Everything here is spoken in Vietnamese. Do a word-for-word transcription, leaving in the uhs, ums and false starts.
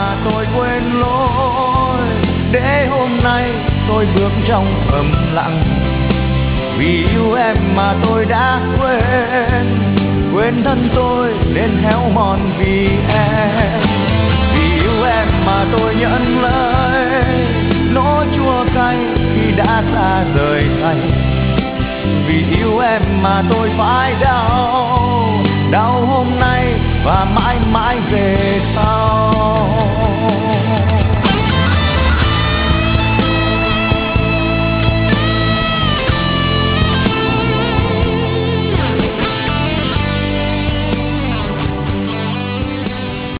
mà tôi quên lối, để hôm nay tôi bước trong thầm lặng. Vì yêu em mà tôi đã quên, quên thân tôi nên héo mòn vì em. Vì yêu em mà tôi nhận lời nỗi chua cay khi đã xa rời thay. Vì yêu em mà tôi phải đau, đau hôm nay và mãi mãi về sau.